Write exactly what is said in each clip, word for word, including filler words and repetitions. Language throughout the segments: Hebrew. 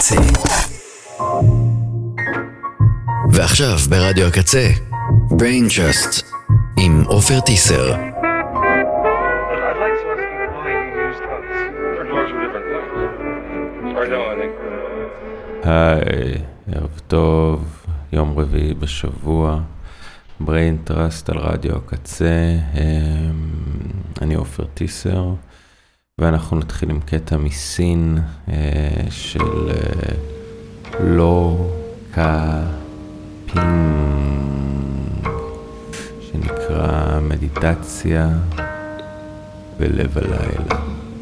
הקצה. ועכשיו ברדיו הקצה, Brain Trust עם עופר טיסר. היי, ערב טוב, יום רביעי בשבוע, Brain Trust על רדיו הקצה, אני עופר טיסר, ואנחנו נתחיל עם קטע מסין של לא קאפינג, שנקרא מדיטציה בלב הלילה.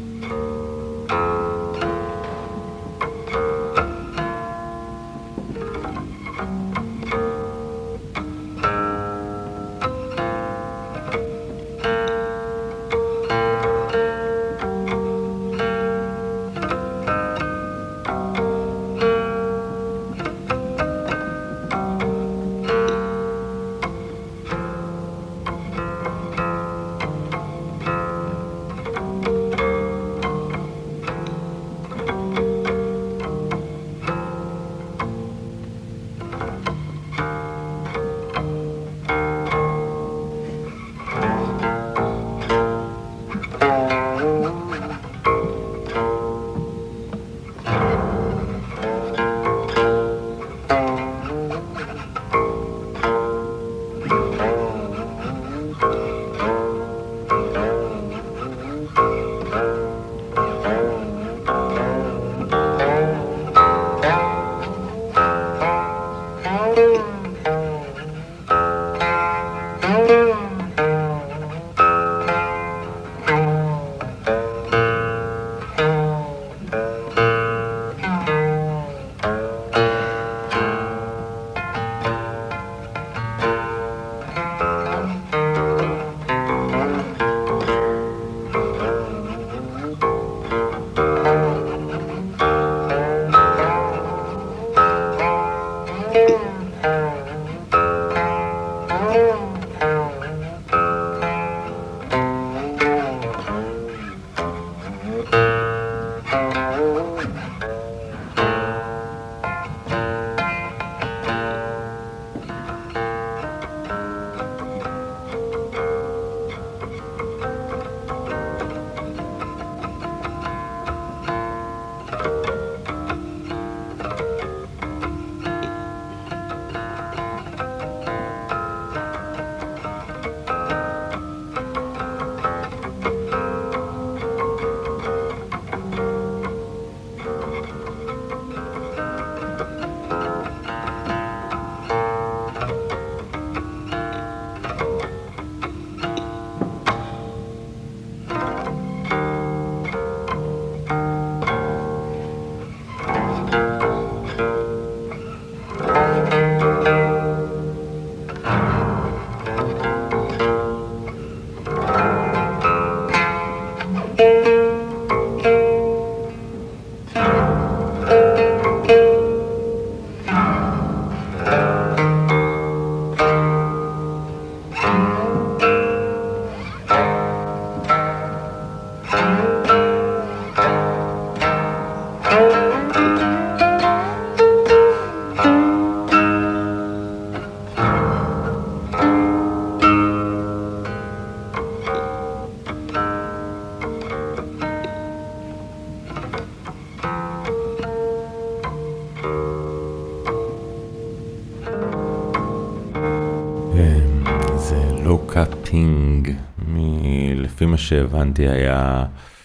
לפי מה שהבנתי היה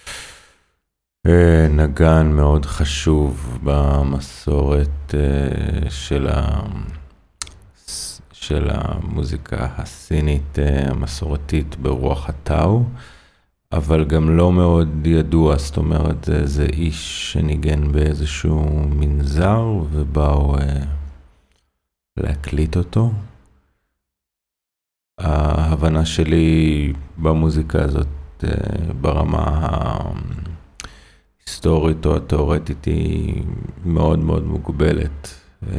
נגן מאוד חשוב במסורת של ה של המוזיקה הסינית המסורתית ברוח הטאו, אבל גם לא מאוד ידוע, זאת אומרת זה, זה איש שניגן באיזשהו מנזר ובאו להקליט אותו. ההבנה שלי במוזיקה הזאת ברמה ההיסטורית או התיאורטית היא מאוד מאוד מוגבלת,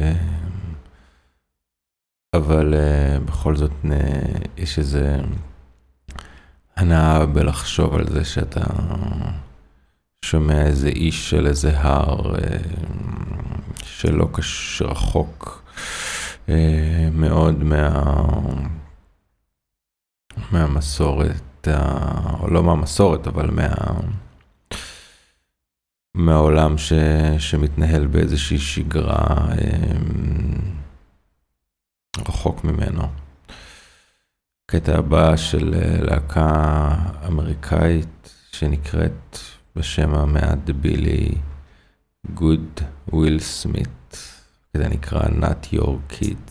אבל בכל זאת יש איזה הנאה בלחשוב על זה שאתה שומע איזה איש של איזה הר שלא קש... רחוק מאוד מה... מהמסורת, או לא מהמסורת, אבל מה... מהעולם ש... שמתנהל באיזושהי שגרה רחוק ממנו. קטע הבא של להקה אמריקאית שנקראת בשם המעט בילי Good Will Smith, זה נקרא Not Your Kids.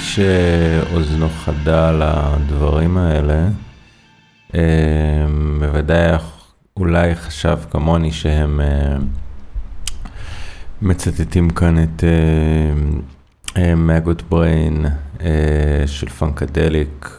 שאוזנו חדה לדברים האלה, בוודאי אולי חשב כמוני שהם מצטטים כאן את Maggot Brain של פנקדליק,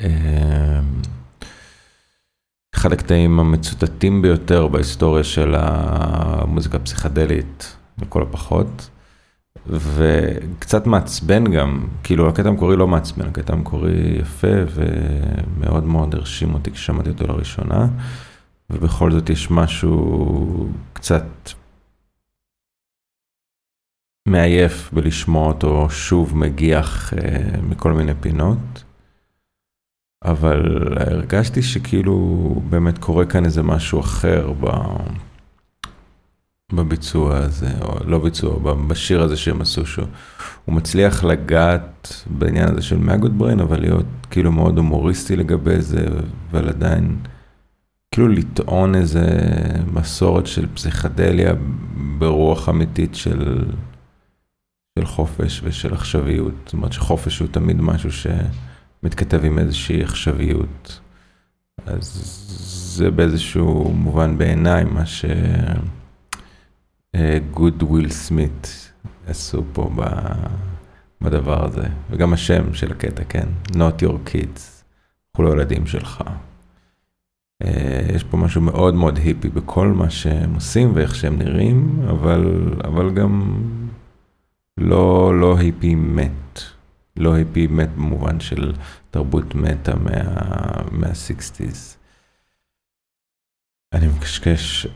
אחד הקטעים המצוטטים ביותר בהיסטוריה של המוזיקה הפסיכדלית, לכל הפחות, וקצת מעצבן גם, כאילו הקטע המקורי לא מעצבן, הקטע המקורי יפה ומאוד מאוד הרשים אותי כששמעתי אותו לראשונה, ובכל זאת יש משהו קצת מעייף בלשמוע אותו שוב מגיח מכל מיני פינות, אבל הרגשתי שכאילו באמת קורה כאן איזה משהו אחר ב... בביצוע הזה, או לא ביצוע, בשיר הזה שהם עשו שהוא, הוא מצליח לגעת בעניין הזה של Maggot Brain, אבל להיות כאילו מאוד הומוריסטי לגבי זה, אבל עדיין כאילו לטעון איזה מסורת של פסיכדליה ברוח אמיתית של, של חופש ושל עכשוויות. זאת אומרת שחופש הוא תמיד משהו שמתכתב עם איזושהי עכשוויות. אז זה באיזשהו מובן בעיניי מה ש... Good Will Smith עשו פה בדבר הזה, וגם השם של הקטע, כן, Not Your Kids, כולו ילדים שלך. יש פה משהו מאוד מאוד היפי בכל מה שהם עושים ואיך שהם נראים, אבל, אבל גם לא, לא היפי מת, לא היפי מת במובן של תרבות מתה מה, מה-שישים. אני מקשקש.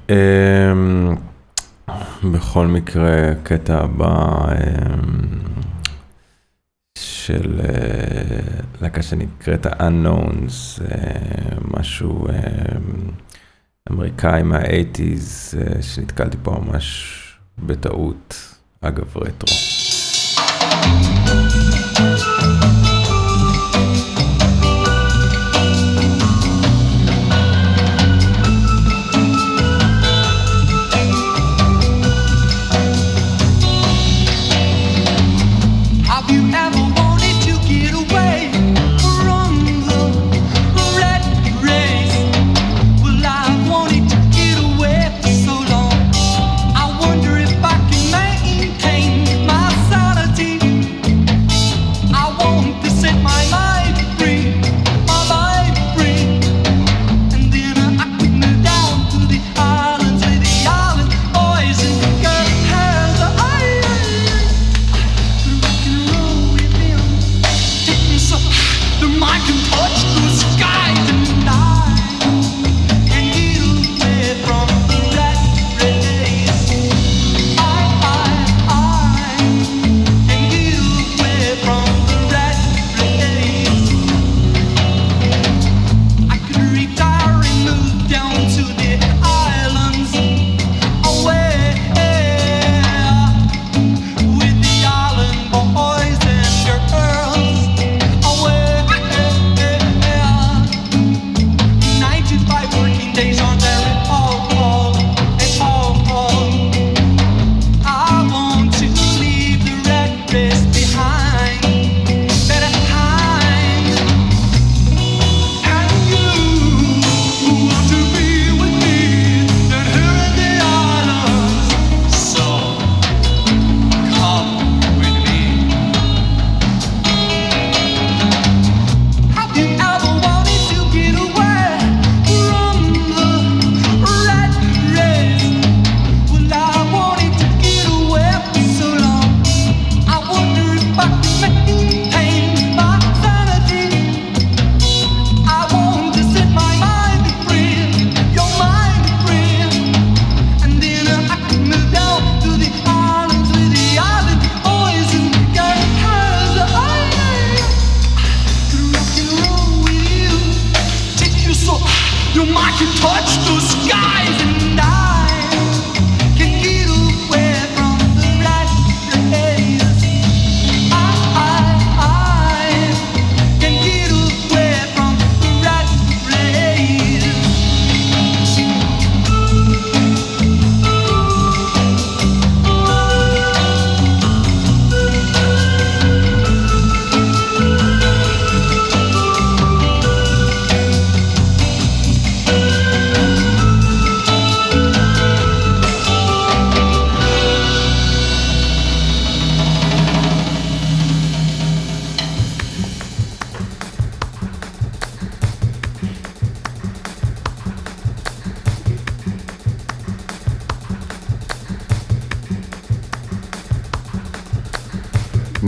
בכל מקרה, קטע הבא של להקה שנקראת ה-Unknowns, משהו אמריקאי מה-שמונים, שנתקלתי פה ממש בטעות, אגב רטרו. I wonder if I can maintain my sanity.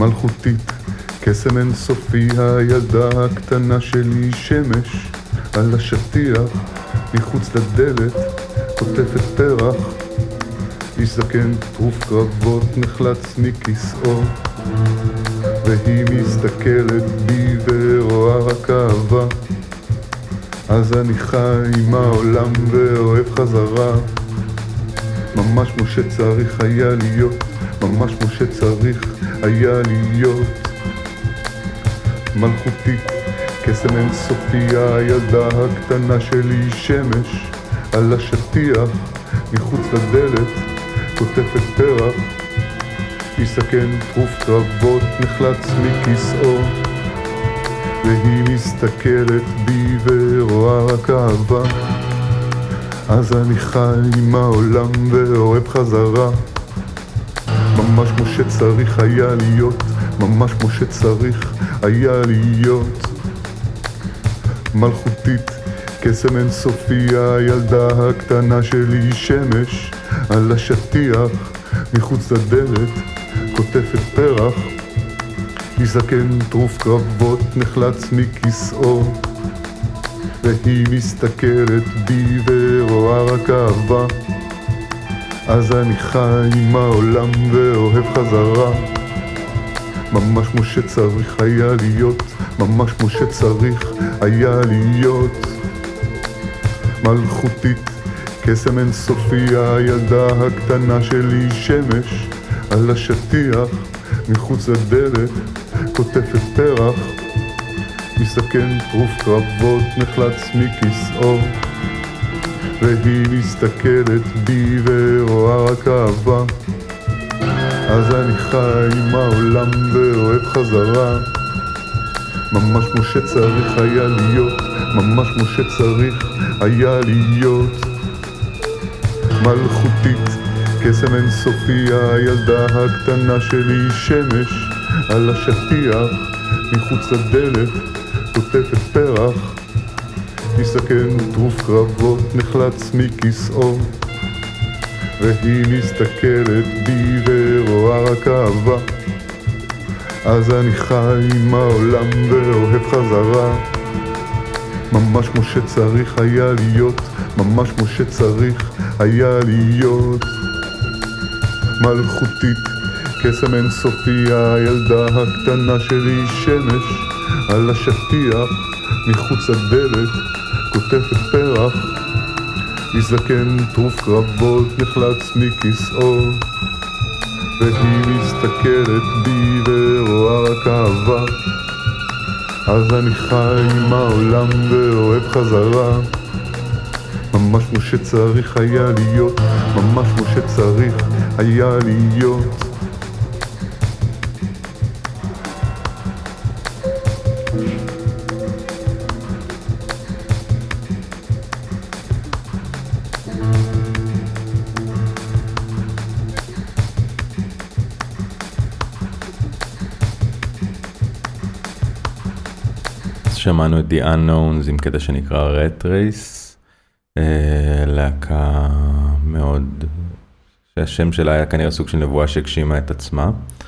מלכותית, קסם אינסופי, הילדה הקטנה שלי שמש על השטיח מחוץ לדלת כותפת פרח, איש זקן טרוף קרבות נחלץ מכיסאו, והיא מסתכלת בי ורואה רק אהבה. אז אני חי עם העולם ואוהב חזרה, ממש כמו שצריך היה להיות, ממש כמו שצריך היה להיות. מלכותית, קסם אינסופי, הילדה הקטנה שלי שמש על השטיח מחוץ לדלת כותפת פרח, יסכן טרוף קרבות נחלץ מכיסאו, והיא מסתכלת בי ורואה רק אהבה. אז אני חי עם העולם ואוהב חזרה, ממש כמו שצריך היה להיות, ממש כמו שצריך היה להיות. מלכותית, קסם אינסופי, הילדה הקטנה שלי שמש על השטיח מחוץ לדלת כותפת פרח, יזקן טרוף קרבות נחלץ מכיסאו, והיא מסתכלת בי ורואה רק אהבה. אז אני חי עם העולם ואוהב חזרה, ממש כמו שצריך היה להיות, ממש כמו שצריך היה להיות. מלכותית, קסם אינסופי, הילדה הקטנה שלי שמש על השטיח מחוץ לדלת כותפת פרח, מסתכן טרוף קרבות נחלץ מכיסאו, והיא מסתכלת בי ורואה רק אהבה. אז אני חי עם העולם ואוהב חזרה, ממש כמו שצריך היה להיות, ממש כמו שצריך היה להיות. מלכותית, קסם אינסופי, הילדה הקטנה שלי שמש על השטיח מחוץ לדלת כותפת פרח, יסכן טרוף קרבות נחלץ מכיסאו, והיא מסתכלת בי ורואה רק אהבה. אז אני חי עם העולם ואוהב חזרה, ממש כמו שצריך היה להיות, ממש כמו שצריך היה להיות. מלכותית, קסם אינסופי, הילדה הקטנה שלי שמש על השטיח מחוץ לדלת כותפת פרח, יזקן טרוף קרבות נחלץ מכיסאו, והיא מסתכלת בי ורואה רק אהבה. אז אני חי עם העולם ואוהב חזרה, ממש כמו שצריך היה להיות, ממש כמו שצריך היה להיות. שמענו את The Unknowns עם קטע שנקרא Rat Race, להקה מאוד, שהשם שלה היה כנראה סוג של נבואה שהגשימה את עצמה,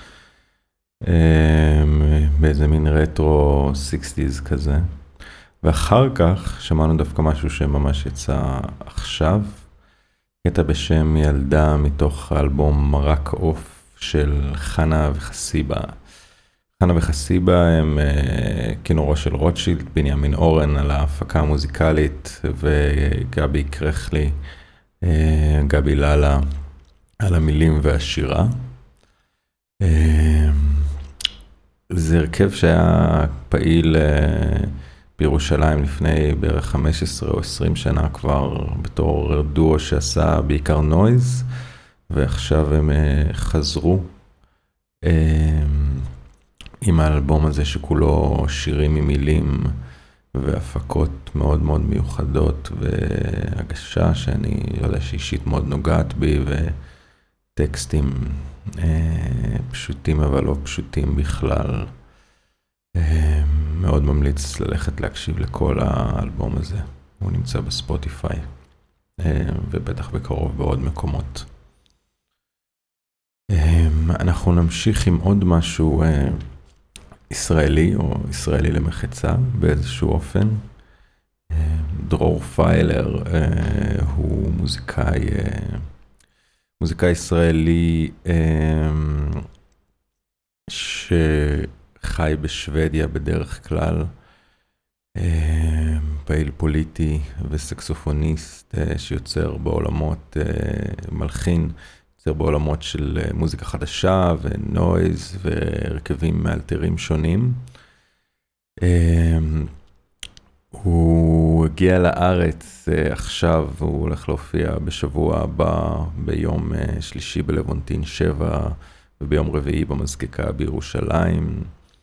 באיזה מין רטרו סיקסטיז כזה. ואחר כך שמענו דווקא משהו שממש יצא עכשיו, קטע בשם ילדה מתוך האלבום מרק עוף של חנה וחסיבה. חנה וחסיבה הם uh, כינורו של רוטשילד, בנימין אורן על ההפקה המוזיקלית, וגבי קרחלי, uh, גבי ללה על המילים והשירה. Uh, זה הרכב שהיה פעיל uh, בירושלים לפני בערך חמש עשרה או עשרים שנה כבר, בתור דואו שעשה בעיקר נויז, ועכשיו הם uh, חזרו. Uh, עם האלבום הזה שכולו שירים עם מילים והפקות מאוד מאוד מיוחדות והגשה שאני יודע שאישית מאוד נוגעת בי, וטקסטים אה, פשוטים אבל לא פשוטים בכלל. אה, מאוד ממליץ ללכת להקשיב לכל האלבום הזה, הוא נמצא בספוטיפיי אה, ובטח בקרוב בעוד מקומות. אנחנו נמשיך עם עוד משהו ישראלי או ישראלי למחצה באיזשהו אופן. דרור פיילר הוא מוזיקאי, מוזיקאי ישראלי שחי בשוודיה בדרך כלל, פעיל פוליטי וסקסופוניסט שיוצר בעולמות, מלחין, יוצר בעולמות של מוזיקה חדשה ונויז והרכבים מאלתרים שונים. הוא הגיע לארץ עכשיו, הוא הולך להופיע בשבוע הבא ביום שלישי בלוונטין שבע וביום רביעי במזקקה בירושלים,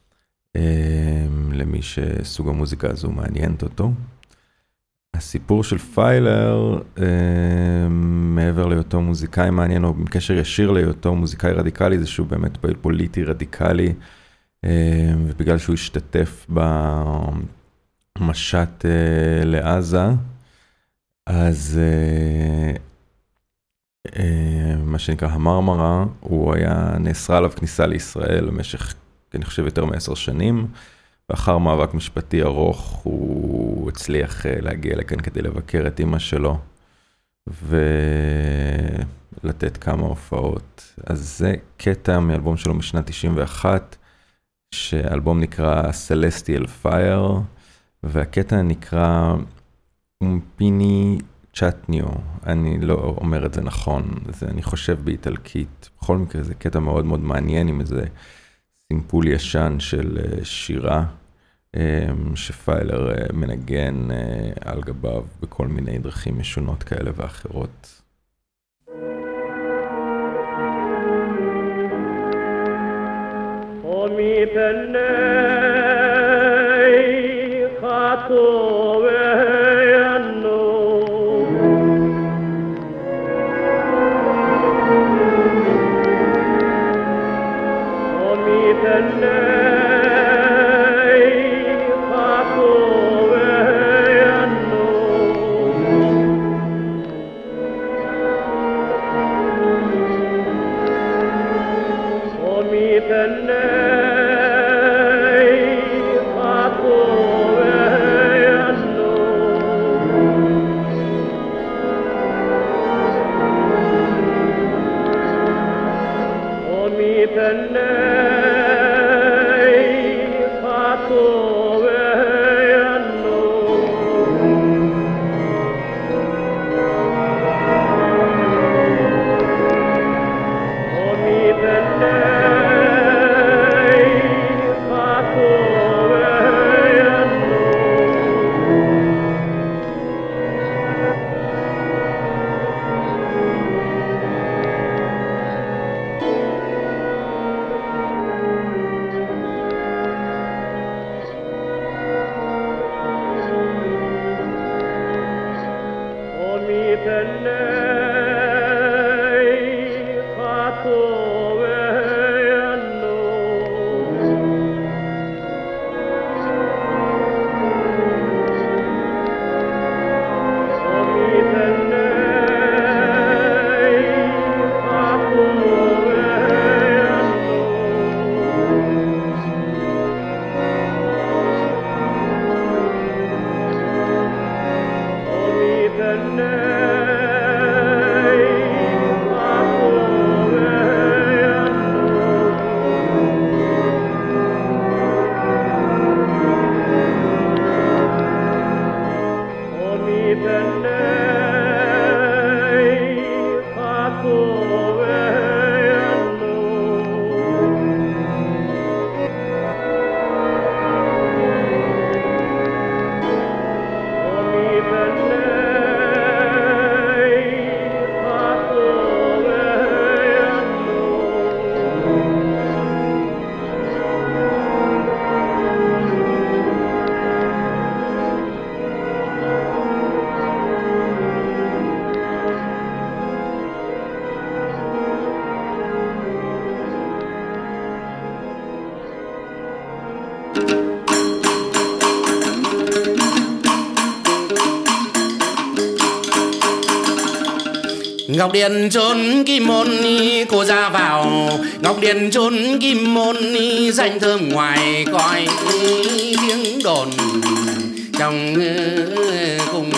למי שסוג המוזיקה הזו מעניינת אותו. הסיפור של פיילר, מעבר להיותו מוזיקאי מעניין, או בקשר ישיר להיותו מוזיקאי רדיקלי, זה שהוא באמת פעיל פוליטי רדיקלי, ובגלל שהוא השתתף במשט לעזה, אז מה שנקרא המרמרה, הוא היה נאסרה עליו כניסה לישראל במשך, אני חושב, יותר מעשר שנים, ואחר מאבק משפטי ארוך הוא הצליח להגיע לכאן כדי לבקר את אמא שלו ולתת כמה הופעות. אז זה קטע מאלבום שלו משנת תשעים ואחת, שהאלבום נקרא Celestial Fire, והקטע נקרא אומפיני צ'טניו. אני לא אומר את זה נכון, זה אני חושב באיטלקית. בכל מקרה זה קטע מאוד מאוד מעניין עם איזה סימפול ישן של שירה שפיילר מנגן על גביו בכל מיני דרכים משונות כאלה ואחרות. Omi pennei catoveano Omi pennei catoveano Omi pennei Pennei Ngọc Điện chốn kim môn cô ra vào, Ngọc Điện chốn kim môn danh thơm ngoài coi tiếng đồn trong cung.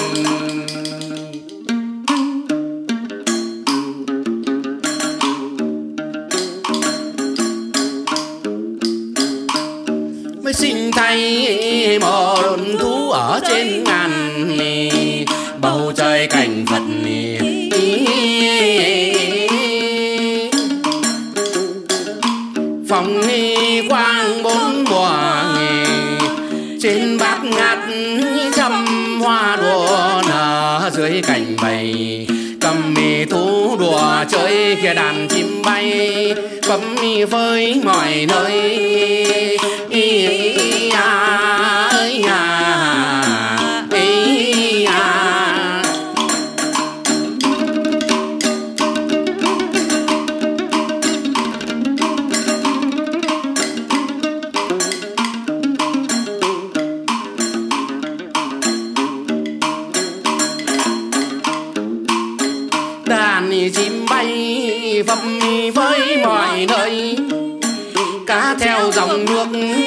Mới sinh thay một thú ở trên ngàn, bầu trời cảnh Phật phòng quang bốn mùa, trên bát ngát trăm hoa đua nở dưới cành bày, cầm mì thú đùa chơi kia đàn chim bay, cấm mi với mọi nơi. Ý à, ơi à, ý à. Đàn chim bay vấp với mọi nơi, cá theo dòng nước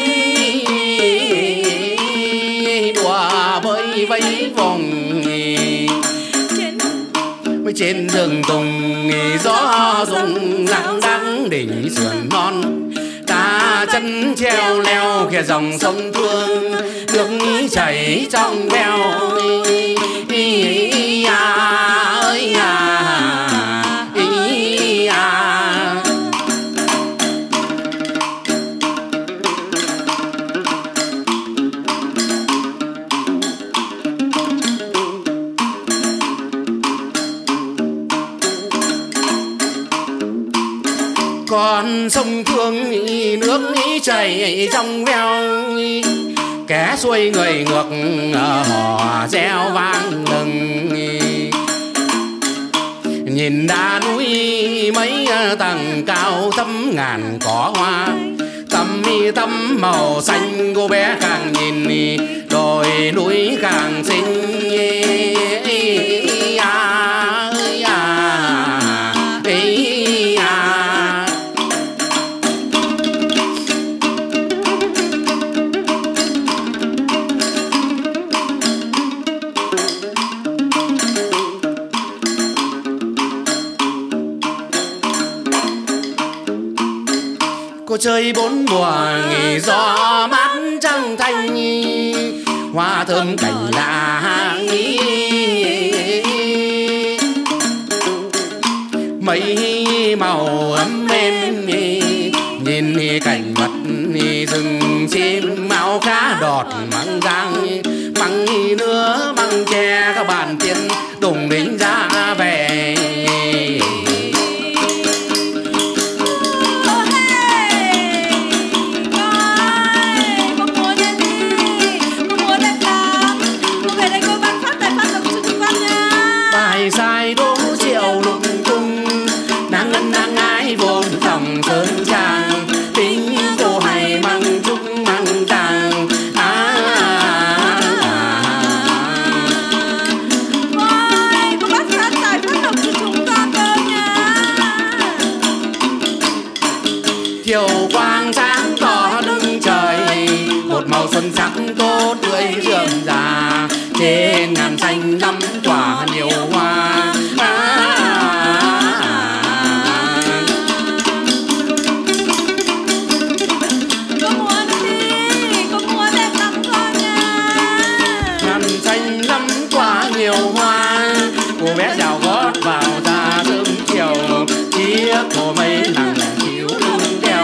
đùa bơi vẫy vòng, trên rừng tùng gió rung răng răng đỉnh sườn non, ta chân treo leo kìa dòng sông Thương, nước chảy trong veo. Ý à, ơi à, ý à. Con sông Thương nước chảy trong veo, kẻ xuôi người ngược hò reo vang lừng. Nhìn đá núi mấy tầng cao thắm ngàn cỏ hoa, tầm mi tắm màu xanh cô bé càng nhìn đồi núi càng xinh. À, à, ý à. Cô chơi bốn mùa nghỉ gió mát trăng thanh, hoa thơm cảnh lạ ý. Mấy màu ấm êm nhìn cảnh vật rừng chim máu cá đọt măng giang, măng nữa măng tre các bạn tiên đùng đính ra về. Sai đố rượu lung tung, nàng ngân nàng ái vốn lòng sơn trang, tính cô hay măng trúc măng tàng. À, ôi, cô bác phát tài phát lộc cho chúng ta cơ nha. Thiều quang sáng tỏ lưng trời, một màu xuân sắc tốt tươi rượm rà, trên ngàn xanh lắm quả nhiều hoa. Cô muốn đi, cô muốn đẹp lắm thôi nha. Ngàn xanh lắm quả nhiều hoa, cô bé rào gót vào ra sớm chiều, chiếc cô mấy lằng chiếu lưng đeo.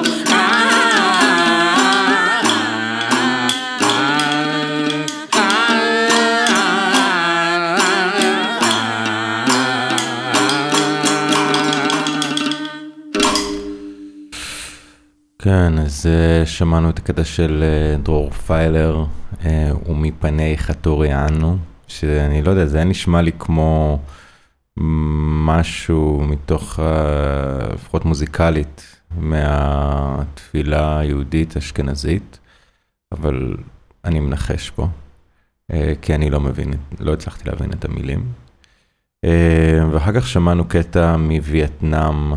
כן, אז שמענו את הקטע של דרור פיילר ומפני חטוריאנו, שאני לא יודע, זה היה נשמע לי כמו משהו מתוך, לפחות מוזיקלית, מהתפילה היהודית אשכנזית, אבל אני מנחש פה, כי אני לא מבין, לא הצלחתי להבין את המילים. ואחר כך שמענו קטע מווייטנאם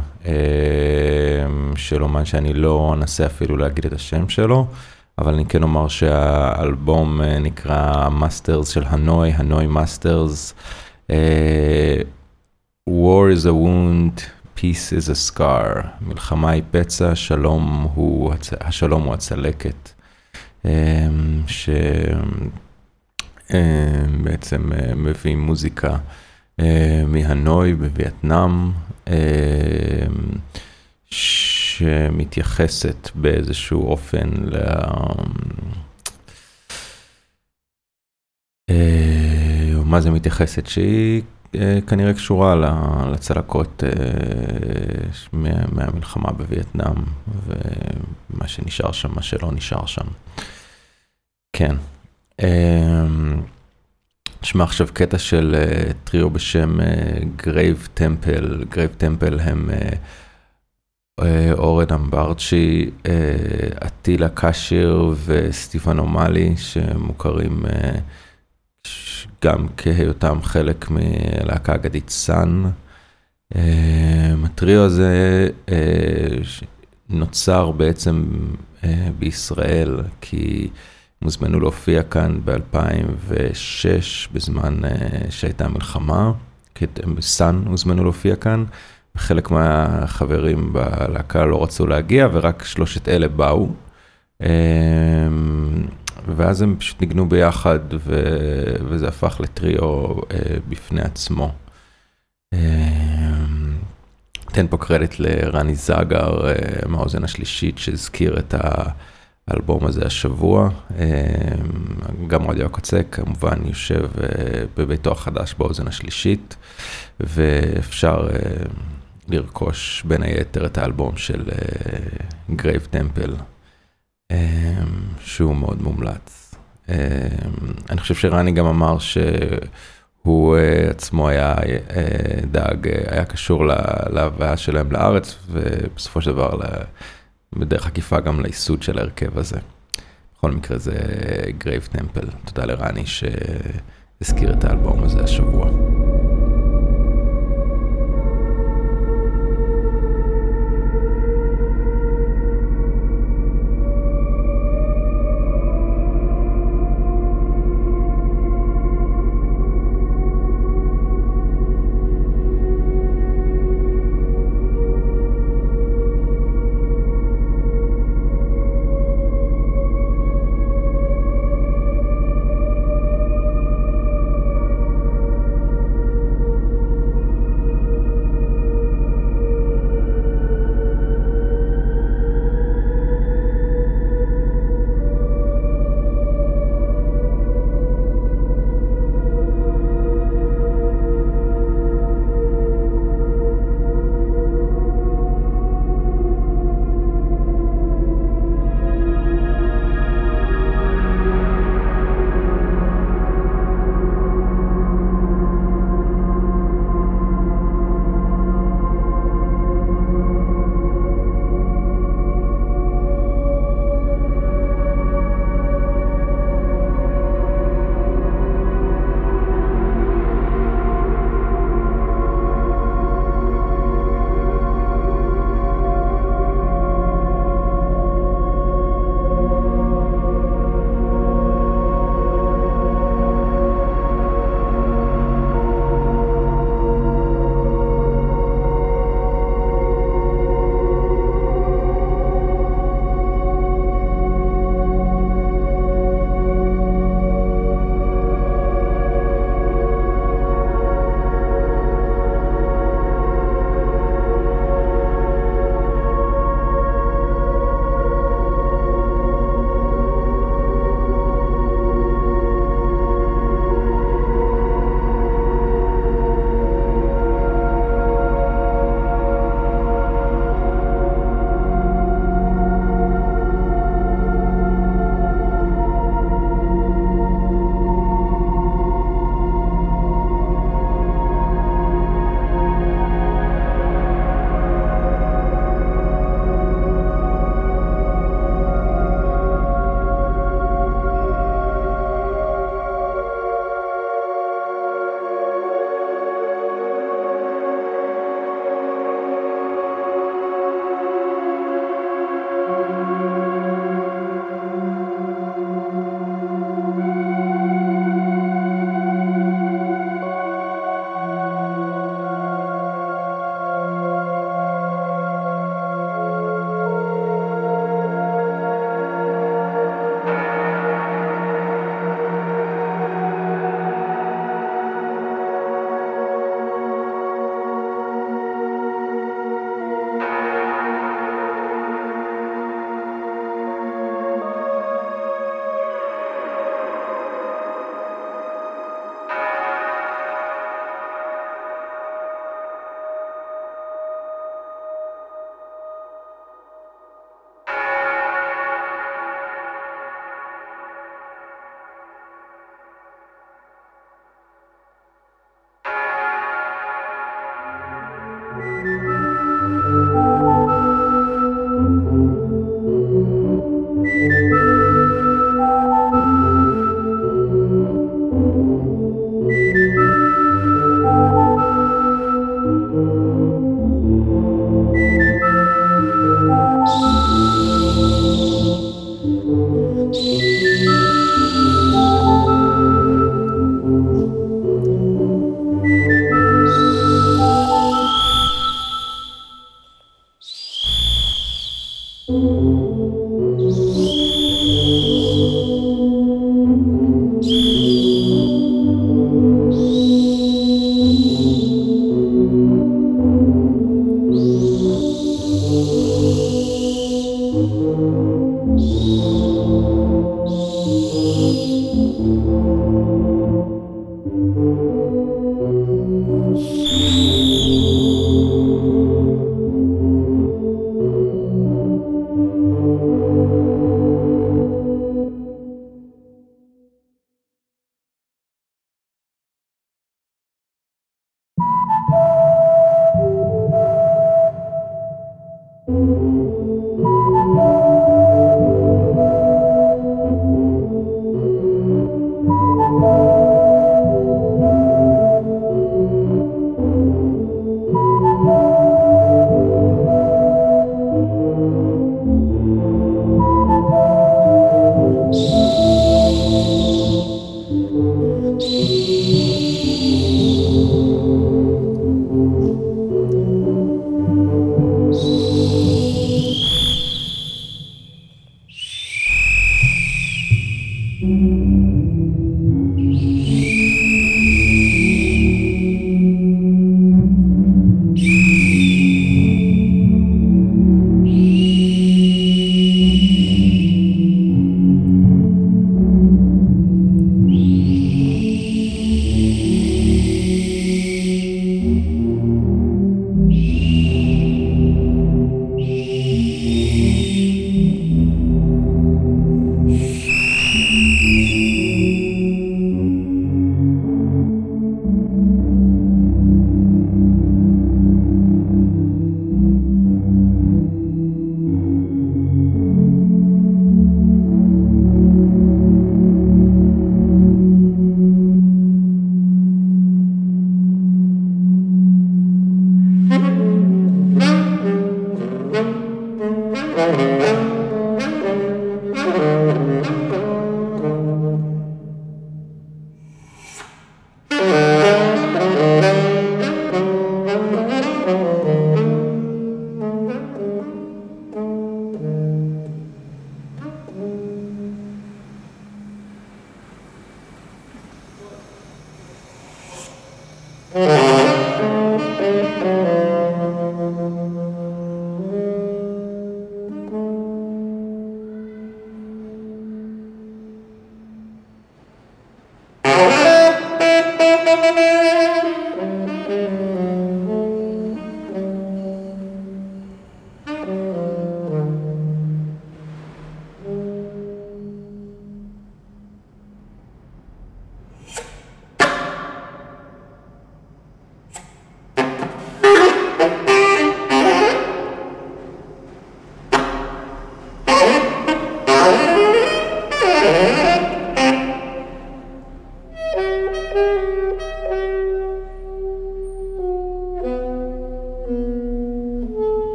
של אומן שאני לא אנסה אפילו להגיד את השם שלו, אבל אני כן אומר שהאלבום נקרא מאסטרס של הנוי, הנוי מאסטרס. War is a wound, peace is a scar. מלחמה היא פצע, שלום הוא, השלום הוא הצלקת. שבעצם מביא מוזיקה מהנוי בווייטנאם, שמתייחסת באיזשהו אופן ל... מה זה מתייחסת? שהיא כנראה קשורה לצלקות מהמלחמה בווייטנאם, ומה שנשאר שם, מה שלא נשאר שם. כן. נשמע עכשיו קטע של טריו בשם גרייב טמפל. גרייב טמפל הם אורן אמברצ'י, אטילה קשיר וסטיפן אומלי, שמוכרים גם כהיותם חלק מלהקה אגדית סאן. הטריו הזה נוצר בעצם בישראל, כי מוזמנו להופיע כאן ב-אלפיים ושש, בזמן שהייתה מלחמה, כי סאן הוזמנו להופיע כאן, וחלק מהחברים בלהקה לא רצו להגיע, ורק שלושת אלה באו, ואז הם פשוט ניגנו ביחד, וזה הפך לטריו בפני עצמו. תן פה קרדיט לרני זאגר, מהאוזן השלישית, שהזכיר את האלבום הזה השבוע. גם רדיו הקצה, כמובן, יושב בביתו החדש באוזן השלישית, ואפשר לרכוש בין היתר את האלבום של גרייב טמפל, שהוא מאוד מומלץ. אני חושב שרני גם אמר שהוא עצמו היה דאג, היה קשור להבאה שלהם לארץ, ובסופו של דבר בדרך עקיפה גם לייסוד של ההרכב הזה. בכל מקרה זה גרייב טמפל. תודה לרני שהזכיר את האלבום הזה השבוע.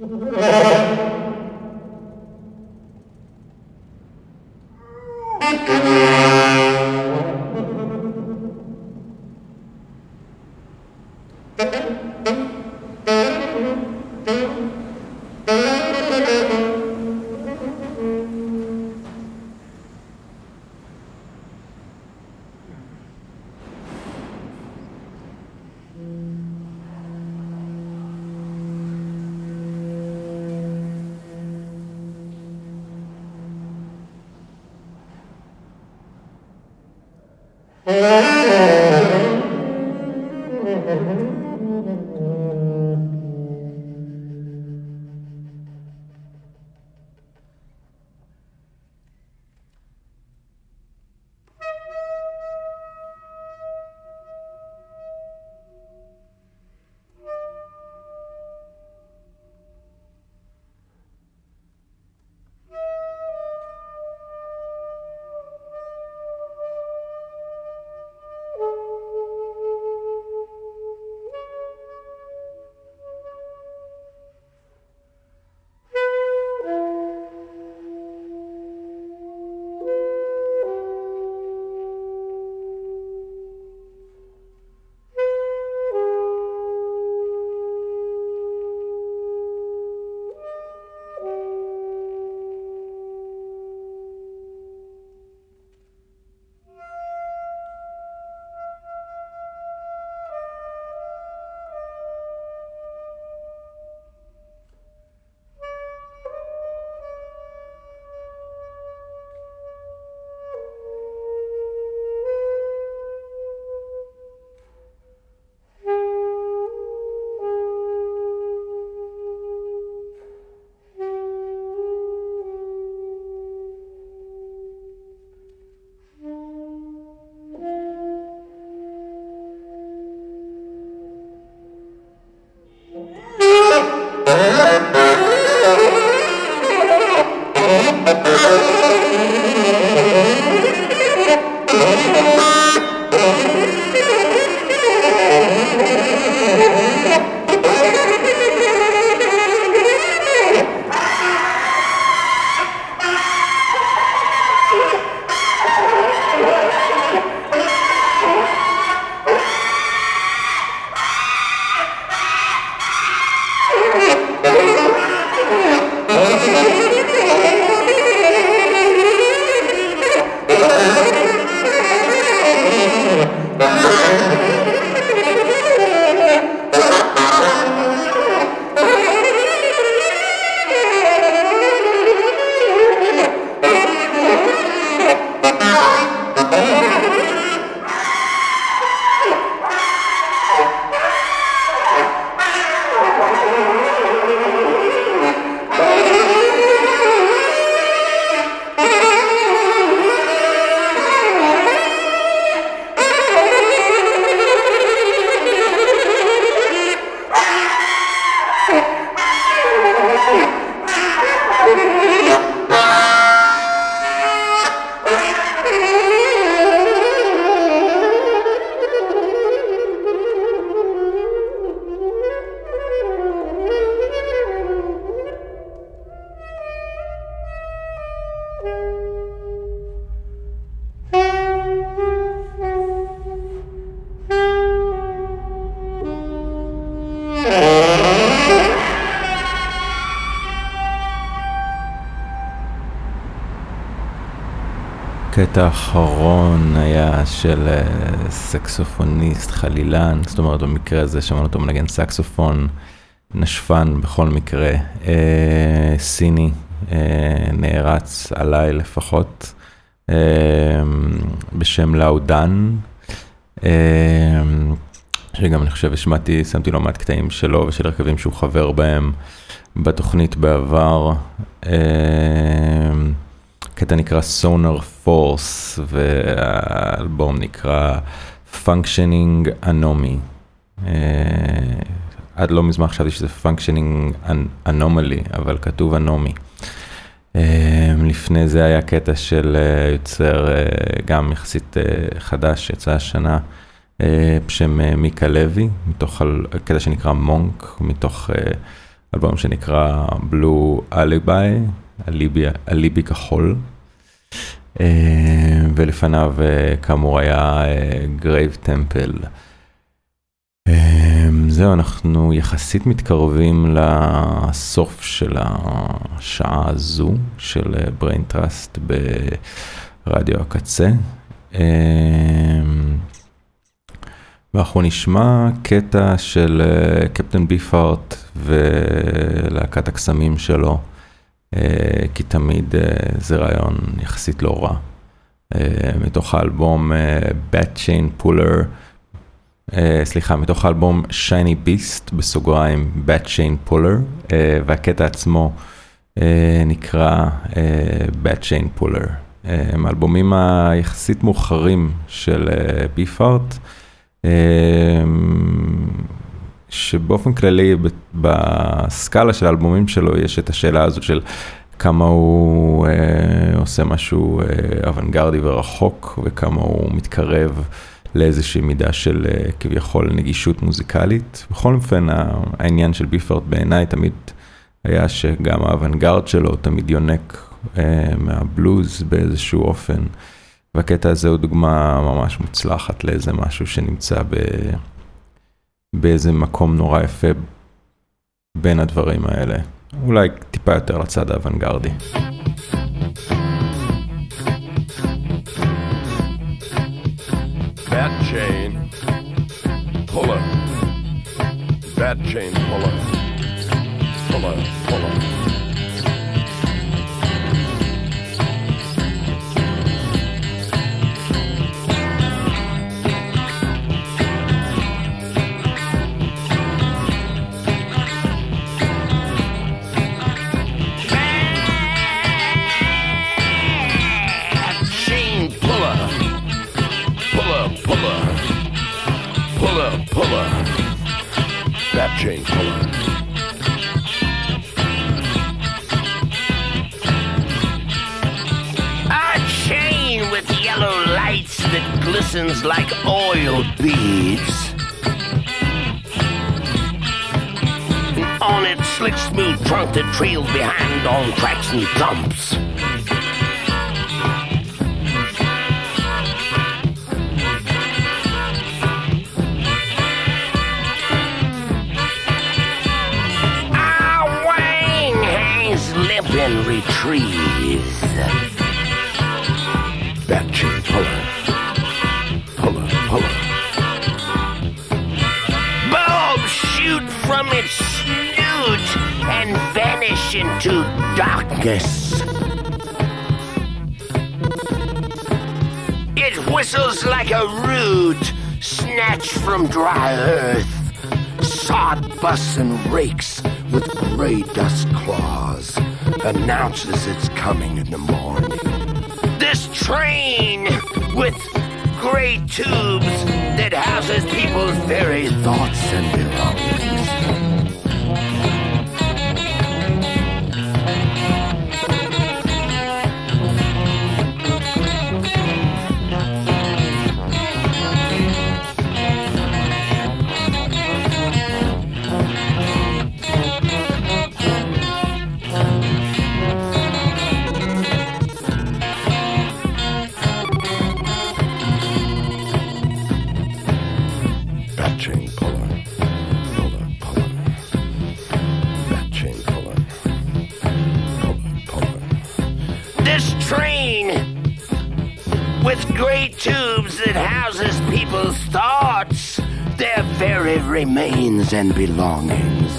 הקטע האחרון היה של סקסופוניסט חלילן, זאת אומרת במקרה הזה שמענו אותו מנגן סקסופון נשפן בכל מקרה, אה, סיני, אה, נערץ עליי לפחות, אה, בשם לאודן, אה, שגם אני חושב השמעתי, שמתי לו מעט קטעים שלו ושל הרכבים שהוא חבר בהם בתוכנית בעבר. אה, קטע נקרא Sonar Force, והאלבום נקרא Functioning Anomy. עד לא מזמן חשבתי שזה Functioning Anomaly, אבל כתוב Anomy. לפני זה היה קטע של יוצר גם יחסית חדש, שיצא השנה, בשם מיקה לוי, מתוך קטע שנקרא מונק, מתוך אלבום שנקרא בלו אליבי, אליבי, אליבי כחול, ולפניו כאמור היה גרייב טמפל. זהו, אנחנו יחסית מתקרבים לסוף של השעה הזו של בריין טראסט ברדיו הקצה. ואנחנו נשמע קטע של קפטן ביפארט ולהקת הקסמים שלו, כי תמיד זה רעיון יחסית לא רע. מתוך האלבום Bat Chain Puller, סליחה, מתוך האלבום Shiny Beast, בסוגריים Bat Chain Puller, והקטע עצמו נקרא Bat Chain Puller. האלבומים היחסית מאוחרים של ביפארט, שבאופן כללי בסקאלה של האלבומים שלו יש את השאלה הזאת של כמה הוא עושה משהו אוונגרדי ורחוק, וכמה הוא מתקרב לאיזושהי מידה של כביכול נגישות מוזיקלית. בכל אופן, העניין של ביפארט בעיניי תמיד היה שגם האוונגרד שלו תמיד יונק מהבלוז באיזשהו אופן, והקטע הזה הוא דוגמה ממש מוצלחת לאיזה משהו שנמצא ב... באיזה מקום נורא יפה בין הדברים האלה. אולי טיפה יותר לצד האוונגרדי. Bat chain puller, bat chain puller, puller, puller. Bat chain puller. A chain with yellow lights that glistens like oil beads. And on its slick smooth trunk that trails behind on cracks and dumps. And retrieves. Bat chain puller, puller, puller. Bulbs shoot from its snoot and vanish into darkness. It whistles like a root snatched from dry earth. Sod busts and rakes with gray dust claws announces it's coming in the morning. This train with gray tubes that houses people's very thoughts and belongings. Remains and belongings.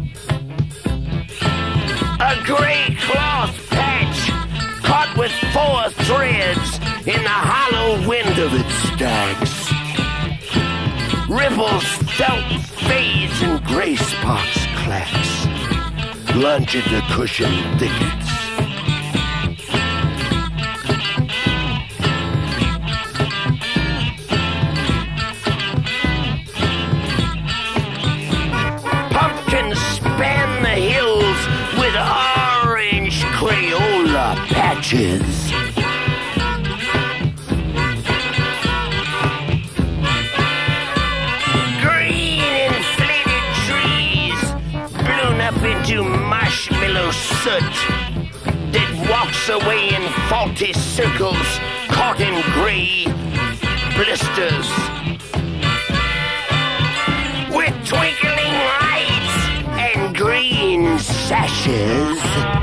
A gray cloth patch caught with four threads in the hollow wind of its stacks. Ripples, felt fades, and gray spots clacks. Lunge into cushion thickets. Patches. Green inflated trees blown up into soot that walks away in faulty circles, caught in gray blisters. With twinkling lights and green sashes.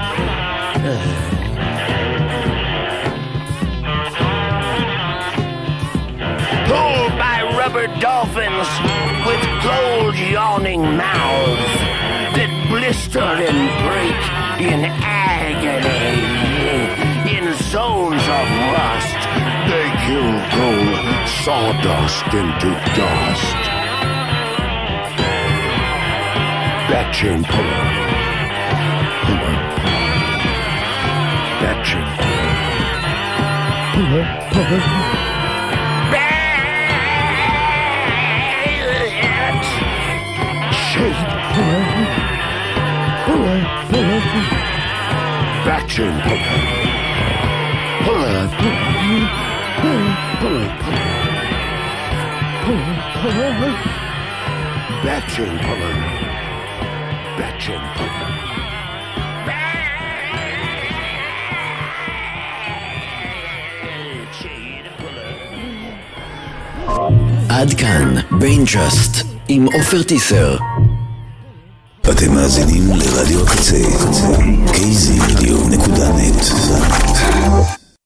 Pulled by rubber dolphins with gold yawning mouths that blister and break in agony. In zones of rust, they kill gold sawdust into dust. That chain puller, puller, that chain puller, puller, puller. That chain puller, puller, puller, that chain puller, puller, puller, puller, puller, puller, puller, that chain puller. עד כאן ביינג'אסט עם עופר טיסר. אתם מאזינים לרדיו הקצה, קייזי רדיו נקודה נט.